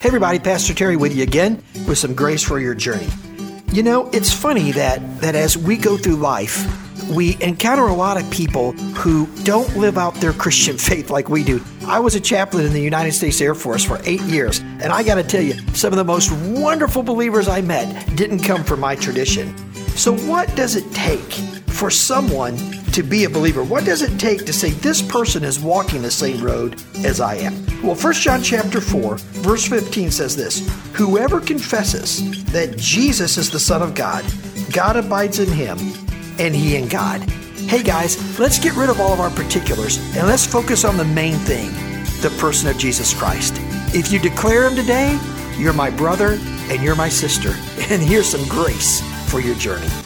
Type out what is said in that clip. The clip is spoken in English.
Hey everybody, Pastor Terry with you again with some grace for your journey. You know, it's funny that as we go through life, we encounter a lot of people who don't live out their Christian faith like we do. I was a chaplain in the United States Air Force for 8 years, and I got to tell you, some of the most wonderful believers I met didn't come from my tradition. So what does it take for someone to be a believer? What does it take to say this person is walking the same road as I am? Well, 1 John chapter 4, verse 15 says this: whoever confesses that Jesus is the Son of God, God abides in him, and he in God. Hey guys, let's get rid of all of our particulars and let's focus on the main thing, the person of Jesus Christ. If you declare him today, you're my brother and you're my sister, and here's some grace for your journey.